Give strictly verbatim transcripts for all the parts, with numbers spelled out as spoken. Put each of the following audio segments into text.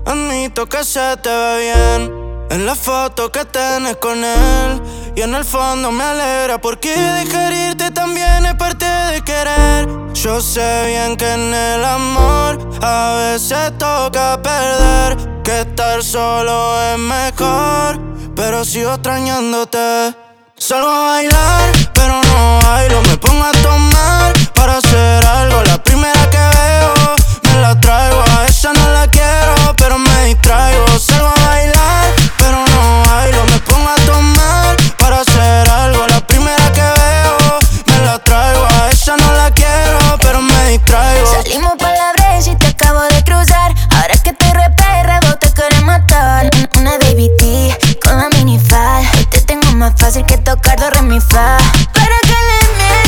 Admito que se te ve bien en la foto que tenés con él. Y en el fondo me alegra porque digerirte también es parte de querer. Yo sé bien que en el amor a veces toca perder, que estar solo es mejor, pero sigo extrañándote. Salgo a bailar, pero no bailo. Me pongo a tomar para hacer algo. La primera que veo me la traigo. A esa no la quiero, pero me distraigo. Salgo a bailar, pero no bailo. Me pongo a tomar para hacer algo. La primera que veo me la traigo. A esa no la quiero, pero me distraigo. Salimos pa' la brecha y te acabo de cruzar. Ahora que te reperra, vos te querés matar. Una baby T con la minifal. Hoy te tengo más fácil que tocar do, re, mi, fa. ¿Para qué le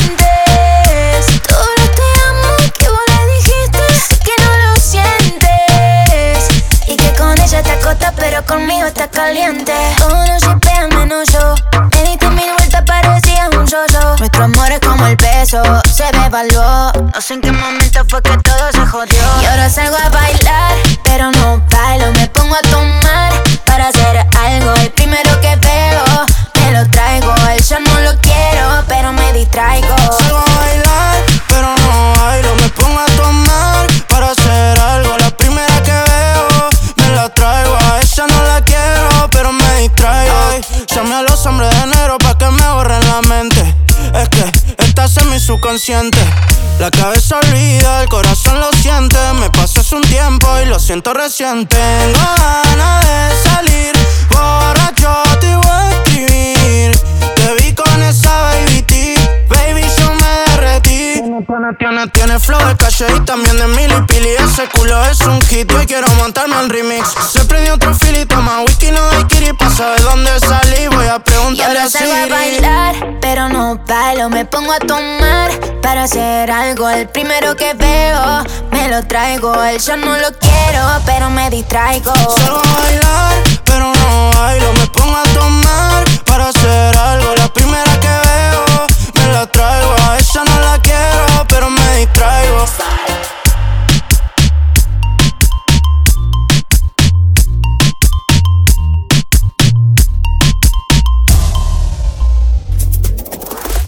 mientes? Todo lo te amo que vos le dijiste. Sé que no lo sientes y que con ella te acostas, pero conmigo estás caliente. Todos nos shipean menos yo. Me diste mil vueltas, parecías un yo-yo. Nuestro amor es como el peso, se devaluó. No sé en qué momento fue que todo se jodió. Y ahora salgo a bailar, pero no bailo. Me pongo a tomar para hacer algo. El primero que veo me lo traigo. Él yo no lo quiero, pero me distraigo. Salgo a bailar, pero no bailo. Me pongo a tomar para hacer algo. La primera que veo me la traigo. A esa no la quiero, pero me distraigo. Ay, llamé a los hombres de negro pa' que me borren la mente. Es que estás en mi subconsciente. La cabeza olvida, el corazón lo siente. Me pasó hace un tiempo y lo siento recién. Tengo ganas de salir, borracho te voy a escribir. Te vi con esa baby T, baby yo me derretí. Tiene, tiene, tiene flow de calle y también de Milly Pili. Ese culo es un hit y hoy quiero montarme al remix. Se prendió otro fili, toma whisky, no hay kiri. Pa' saber dónde salí, voy a preguntarle a Siri. Y ahora salgo a bailar, pero no bailo. Me pongo a tomar para hacer algo. El primero que veo me lo traigo. Él yo no lo quiero, pero me distraigo. Salgo a bailar, pero no bailo.